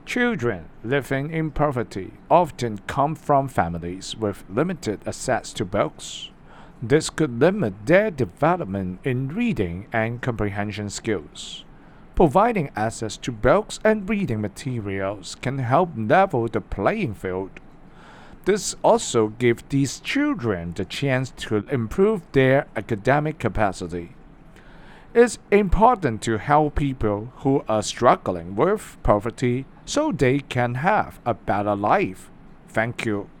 Children living in poverty often come from families with limited access to books. This could limit their development in reading and comprehension skills. Providing access to books and reading materials can help level the playing field. This also gives these children the chance to improve their academic capacity. It's important to help people who are struggling with poverty so they can have a better life. Thank you.